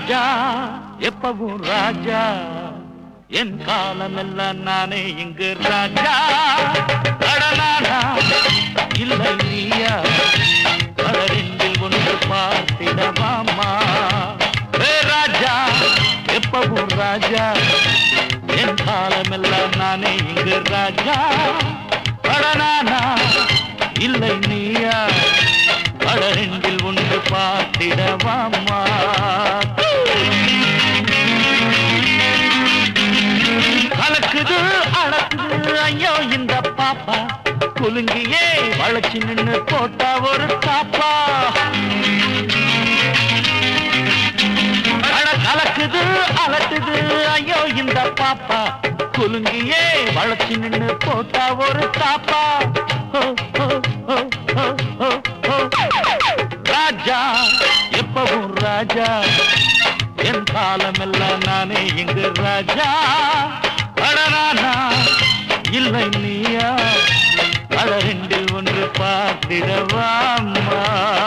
ராஜா எப்பவும் ராஜா என் காலமெல்லாம் நானே இங்கு ராஜா கடனானா இல்லை நீயா கடரெண்டில் ஒன்று பார்த்திடவாமா ராஜா எப்பவும் ராஜா என் காலமெல்லாம் நானே இங்கு ராஜா கடனானா இல்லை நீயா கடரெண்டில் ஒன்று பார்த்திடவாமா கலக்குது அளக்குது ஐயோ இந்த பாப்பா குலுங்கியே வளைச்சு நின்னு போட்டா ஒரு காப்பா கலக்குது அலட்டுது ஐயோ இந்த பாப்பா குலுங்கியே வளைச்சு நின்னு போட்டா ஒரு காப்பா ராஜா எப்பவும் ராஜா என் காலமெல்லாம் நானே இங்கு ராஜா அடனானா இல்லை நீயா கடரெண்டில் ஒன்று பார்த்திடவாமா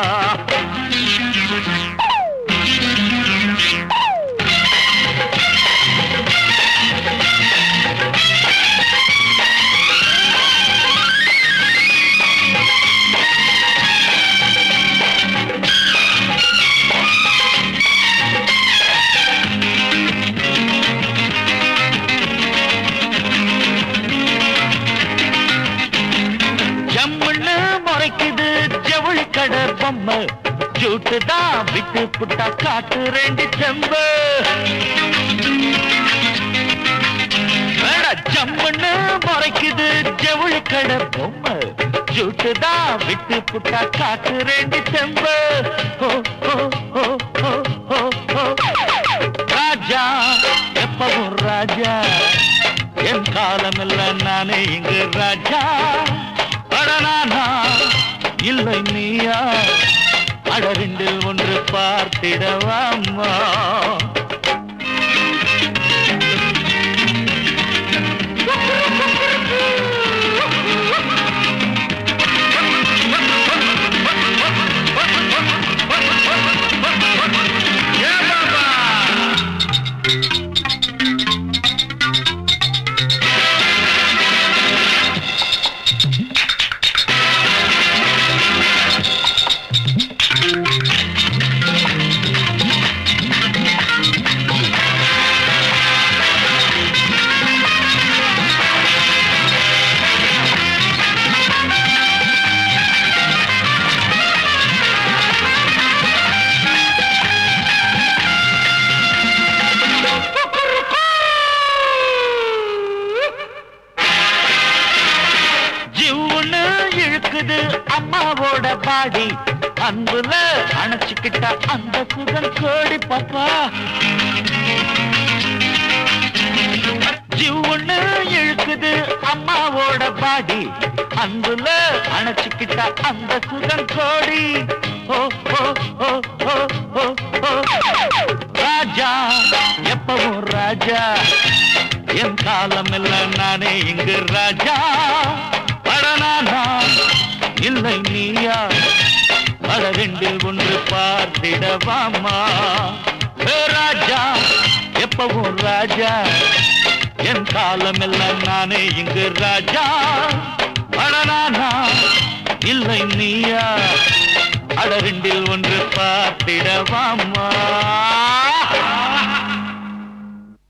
ஜவுளி கடை பொம்மை ஜூட்டுதான் விட்டு புட்டா காட்டு ரெண்டு செம்பு ஜம்முன்னு முறைக்குது ஜவுளி கடை பொம்மை ஜூட்டுதான் விட்டு புட்டா காட்டு ரெண்டு செம்பு ராஜா எப்பவும் ராஜா என் காலமெல்லாம் நானே இங்கு ராஜா அடனானா இல்லை நீயா கடரெண்டில் ஒன்று பார்த்திடவாமா அம்மாவோட பாடி அன்புல அணைச்சுக்கிட்டா அந்த சுகம் கோடி பாப்பா ஜீவனு இழுக்குது அம்மாவோட பாடி அன்புல அணைச்சுக்கிட்டா அந்த சுகம் கோடி ராஜா எப்பவும் ராஜா என் காலமெல்லாம் நானே இங்கு ராஜா படனானா இல்லை நீயா கடரெண்டில் ஒன்று பார்த்திடவாமா ராஜா எப்பவும் ராஜா என் காலமெல்லாம் நானே இங்கு ராஜா படனானா இல்லை நீயா கடரெண்டில் ஒன்று பார்த்திடவாமா